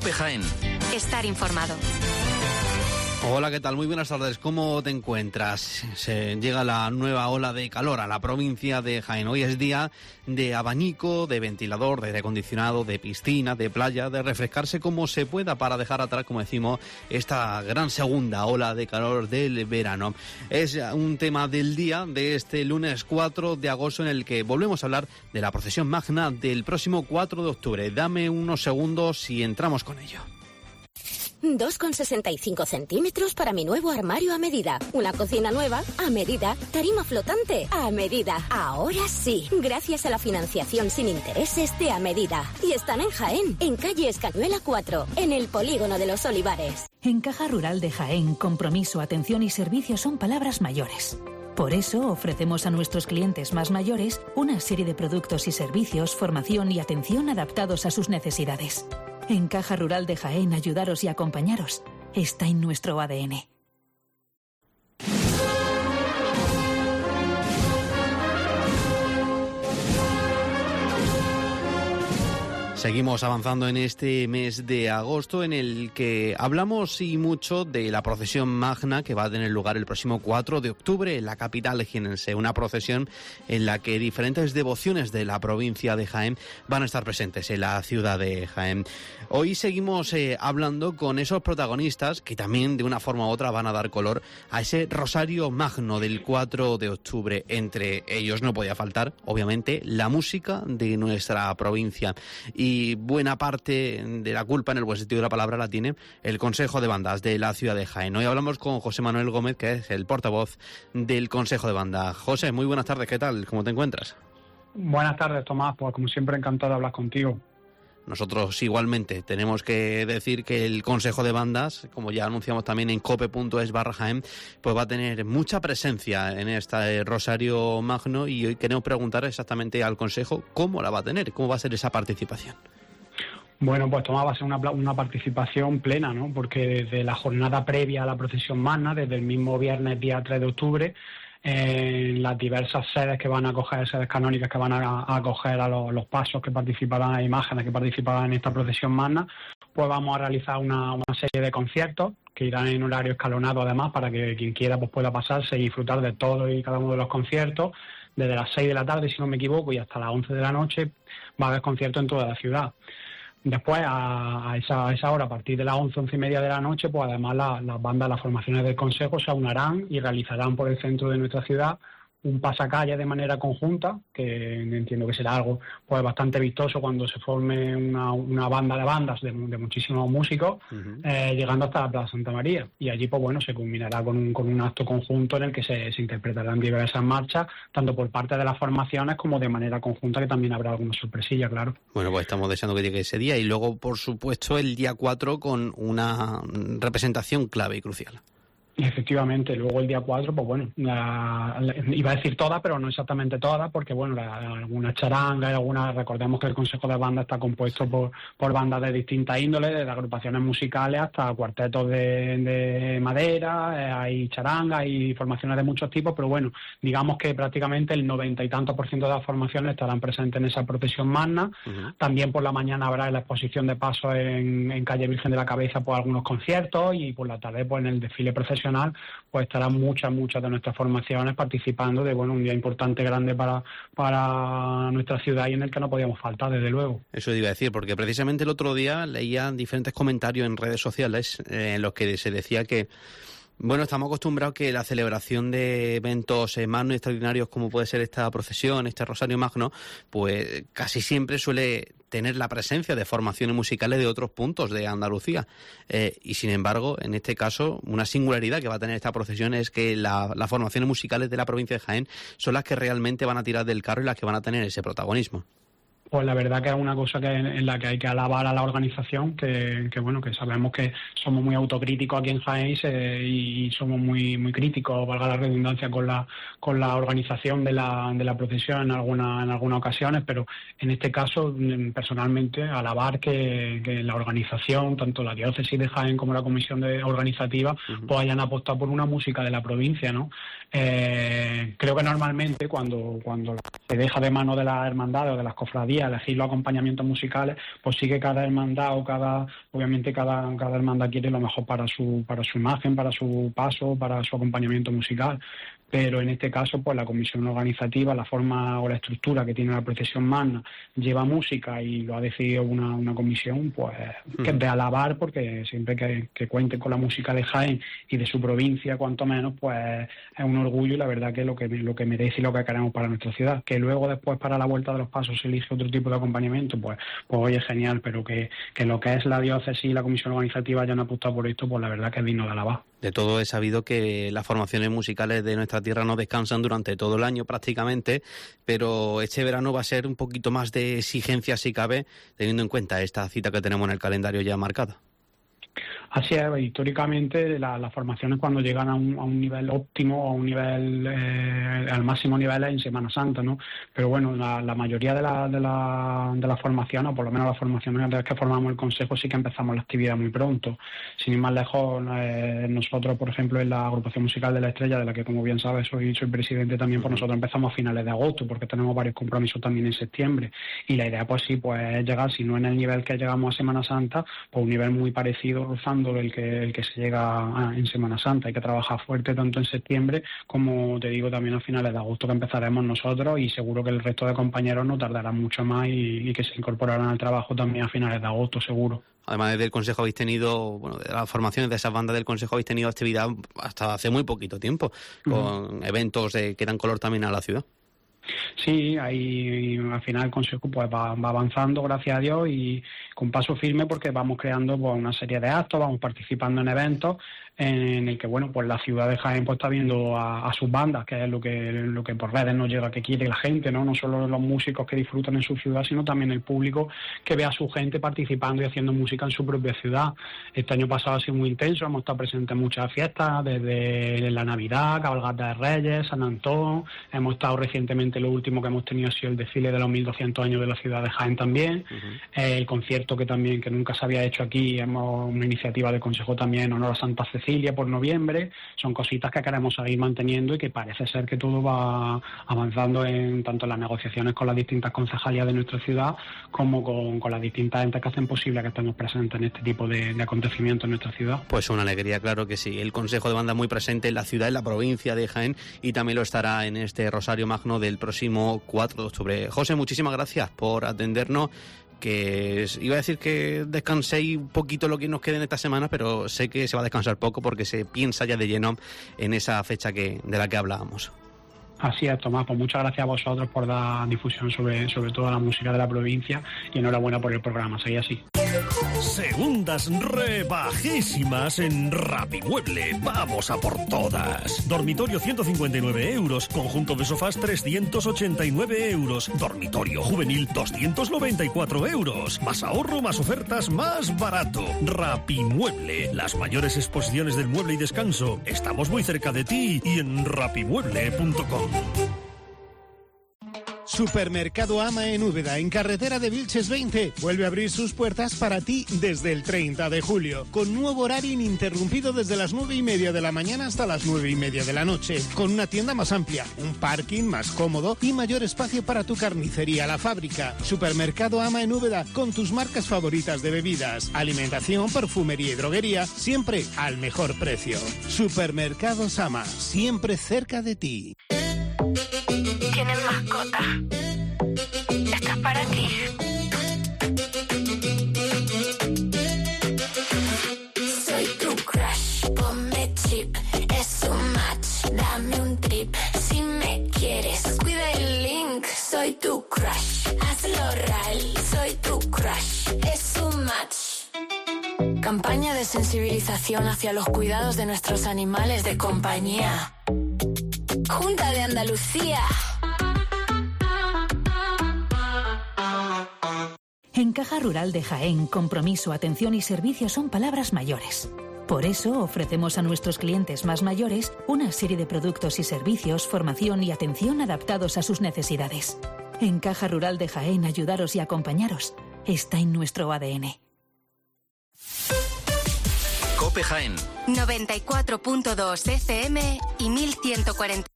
COPE Jaén. Estar informado. Hola, ¿qué tal? Muy buenas tardes. ¿Cómo te encuentras? Llega la nueva ola de calor a la provincia de Jaén. Hoy es día de abanico, de ventilador, de aire acondicionado, de piscina, de playa, de refrescarse como se pueda para dejar atrás, como decimos, esta gran segunda ola de calor del verano. Es un tema del día de este lunes 4 de agosto en el que volvemos a hablar de la procesión magna del próximo 4 de octubre. Dame unos segundos y entramos con ello. 2,65 centímetros para mi nuevo armario a medida. Una cocina nueva a medida. Tarima flotante a medida. Ahora sí, gracias a la financiación sin intereses de A Medida. Y están en Jaén, en calle Escañuela 4, en el Polígono de los Olivares. En Caja Rural de Jaén, compromiso, atención y servicio son palabras mayores. Por eso ofrecemos a nuestros clientes más mayores una serie de productos y servicios, formación y atención adaptados a sus necesidades. En Caja Rural de Jaén, ayudaros y acompañaros está en nuestro ADN. Seguimos avanzando en este mes de agosto en el que hablamos y mucho de la procesión magna que va a tener lugar el próximo 4 de octubre en la capital jienense. Una procesión en la que diferentes devociones de la provincia de Jaén van a estar presentes en la ciudad de Jaén. Hoy seguimos hablando con esos protagonistas que también de una forma u otra van a dar color a ese rosario magno del 4 de octubre. Entre ellos no podía faltar, obviamente, la música de nuestra provincia. Y buena parte de la culpa, en el buen sentido de la palabra, la tiene el Consejo de Bandas de la ciudad de Jaén. Hoy hablamos con José Manuel Gómez, que es el portavoz del Consejo de Bandas. José, muy buenas tardes, ¿qué tal? ¿Cómo te encuentras? Buenas tardes, Tomás, pues como siempre encantado de hablar contigo. Nosotros igualmente tenemos que decir que el Consejo de Bandas, como ya anunciamos también en cope.es/Jaén, pues va a tener mucha presencia en este Rosario Magno y hoy queremos preguntar exactamente al Consejo cómo la va a tener, cómo va a ser esa participación. Bueno, pues Tomás, va a ser una participación plena, ¿no? Porque desde la jornada previa a la procesión magna, desde el mismo viernes día 3 de octubre, en las diversas sedes que van a acoger, sedes canónicas que van a acoger a los pasos que participarán, a imágenes que participarán en esta procesión magna, pues vamos a realizar una serie de conciertos que irán en horario escalonado además para que quien quiera pues pueda pasarse y disfrutar de todo y cada uno de los conciertos. Desde las 6 de la tarde, si no me equivoco, y hasta las 11 de la noche va a haber conciertos en toda la ciudad. Después, a esa hora, a partir de las 11:30 de la noche, pues además las bandas, las formaciones del Consejo se aunarán y realizarán por el centro de nuestra ciudad un pasacalle de manera conjunta, que entiendo que será algo pues bastante vistoso cuando se forme una banda de bandas de muchísimos músicos, llegando hasta la Plaza Santa María. Y allí, pues bueno, se culminará con un acto conjunto en el que se interpretarán diversas marchas, tanto por parte de las formaciones como de manera conjunta, que también habrá alguna sorpresilla, claro. Bueno, pues estamos deseando que llegue ese día y luego, por supuesto, el día 4 con una representación clave y crucial. Efectivamente, luego el día 4, pues bueno, iba a decir todas, pero no exactamente todas, porque bueno, algunas charangas, recordemos que el Consejo de Bandas está compuesto por bandas de distintas índoles, desde agrupaciones musicales hasta cuartetos de madera, hay charangas y formaciones de muchos tipos, pero bueno, digamos que prácticamente el 90 y tantos % de las formaciones estarán presentes en esa procesión magna. También por la mañana habrá en la exposición de pasos en calle Virgen de la Cabeza pues algunos conciertos y por la tarde pues en el desfile procesional pues estarán muchas de nuestras formaciones participando de un día importante, grande para nuestra ciudad y en el que no podíamos faltar, desde luego. Eso iba a decir, porque precisamente el otro día leía diferentes comentarios en redes sociales en los que se decía que bueno, estamos acostumbrados que la celebración de eventos magnos y extraordinarios como puede ser esta procesión, este Rosario Magno, pues casi siempre suele tener la presencia de formaciones musicales de otros puntos de Andalucía. Y sin embargo, en este caso, una singularidad que va a tener esta procesión es que las formaciones musicales de la provincia de Jaén son las que realmente van a tirar del carro y las que van a tener ese protagonismo. Pues la verdad que es una cosa en la que hay que alabar a la organización, que bueno, que sabemos que somos muy autocríticos aquí en Jaén y somos muy críticos, valga la redundancia, con la organización de la procesión en algunas ocasiones, pero en este caso personalmente alabar que la organización, tanto la diócesis de Jaén como la comisión organizativa, pues hayan apostado por una música de la provincia, ¿no? Creo que normalmente cuando se deja de mano de las hermandades o de las cofradías consejería elegir los acompañamientos musicales, pues sí que cada hermandad o obviamente cada hermandad quiere lo mejor para su imagen, para su paso, para su acompañamiento musical. Pero en este caso, pues la comisión organizativa, la forma o la estructura que tiene la procesión magna, lleva música y lo ha decidido una comisión, pues que es de alabar, porque siempre que cuente con la música de Jaén y de su provincia, cuanto menos, pues es un orgullo y la verdad que lo que merece y lo que queremos para nuestra ciudad. Que luego después para la vuelta de los pasos se elige otro tipo de acompañamiento, pues hoy es genial, pero que lo que es la diócesis y la comisión organizativa hayan apostado por esto, pues la verdad que es digno de alabar. De todo he sabido que las formaciones musicales de nuestra tierra no descansan durante todo el año prácticamente, pero este verano va a ser un poquito más de exigencia si cabe, teniendo en cuenta esta cita que tenemos en el calendario ya marcada. Así es, históricamente las formaciones cuando llegan a un nivel óptimo, a un nivel al máximo nivel es en Semana Santa, ¿no? Pero bueno, la mayoría de las formaciones, o por lo menos las formaciones de las que formamos el Consejo, sí que empezamos la actividad muy pronto. Sin ir más lejos, nosotros, por ejemplo, en la agrupación musical de La Estrella, de la que como bien sabes soy presidente también, pues nosotros empezamos a finales de agosto, porque tenemos varios compromisos también en septiembre. Y la idea pues sí, pues es llegar, si no en el nivel que llegamos a Semana Santa, pues un nivel muy parecido, rozando el que se llega en Semana Santa. Hay que trabajar fuerte tanto en septiembre como, te digo, también a finales de agosto, que empezaremos nosotros, y seguro que el resto de compañeros no tardarán mucho más y que se incorporarán al trabajo también a finales de agosto, seguro. Además, desde el Consejo habéis tenido, de las formaciones de esas bandas del Consejo habéis tenido actividad hasta hace muy poquito tiempo, con eventos que dan color también a la ciudad. Sí, ahí al final el Consejo pues va avanzando, gracias a Dios, y con paso firme, porque vamos creando pues una serie de actos, vamos participando en eventos en el que, bueno, pues la ciudad de Jaén pues está viendo a sus bandas, que es lo que por redes nos llega, que quiere la gente, no solo los músicos que disfrutan en su ciudad, sino también el público que ve a su gente participando y haciendo música en su propia ciudad. Este año pasado ha sido muy intenso, hemos estado presentes en muchas fiestas, desde la Navidad, Cabalgata de Reyes, San Antón, hemos estado recientemente, lo último que hemos tenido ha sido el desfile de los 1200 años de la ciudad de Jaén también, el concierto que nunca se había hecho aquí, una iniciativa del Consejo también en honor a Santa Cecilia por noviembre. Son cositas que queremos seguir manteniendo y que parece ser que todo va avanzando tanto en las negociaciones con las distintas concejalías de nuestra ciudad como con las distintas entes que hacen posible que estemos presentes en este tipo de acontecimientos en nuestra ciudad. Pues una alegría, claro que sí. El Consejo de Banda muy presente en la ciudad, en la provincia de Jaén, y también lo estará en este Rosario Magno del próximo 4 de octubre. José, muchísimas gracias por atendernos. Que iba a decir que descanséis un poquito lo que nos quede en esta semana, pero sé que se va a descansar poco porque se piensa ya de lleno en esa fecha de la que hablábamos. Así es, Tomás, pues muchas gracias a vosotros por dar difusión sobre toda la música de la provincia, y enhorabuena por el programa, seguid así. Segundas rebajísimas en Rapimueble. Vamos a por todas. Dormitorio 159 euros. Conjunto de sofás 389 euros. Dormitorio juvenil 294 euros. Más ahorro, más ofertas, más barato. Rapimueble. Las mayores exposiciones del mueble y descanso. Estamos muy cerca de ti y en rapimueble.com. Supermercado Ama en Úbeda, en carretera de Vilches 20, vuelve a abrir sus puertas para ti desde el 30 de julio, con nuevo horario ininterrumpido desde las 9:30 de la mañana hasta las 9:30 de la noche, con una tienda más amplia, un parking más cómodo y mayor espacio para tu carnicería, la fábrica. Supermercado Ama en Úbeda, con tus marcas favoritas de bebidas, alimentación, perfumería y droguería, siempre al mejor precio. Supermercados Ama, siempre cerca de ti. ¿Tienes mascota? Esta es para ti. Soy tu crush, ponme chip. Es un match, dame un trip. Si me quieres, cuida el link. Soy tu crush, hazlo real. Soy tu crush, es un match. Campaña de sensibilización hacia los cuidados de nuestros animales de compañía. Junta de Andalucía. En Caja Rural de Jaén, compromiso, atención y servicio son palabras mayores. Por eso ofrecemos a nuestros clientes más mayores una serie de productos y servicios, formación y atención adaptados a sus necesidades. En Caja Rural de Jaén, ayudaros y acompañaros está en nuestro ADN. COPE Jaén 94.2 FM y 1140.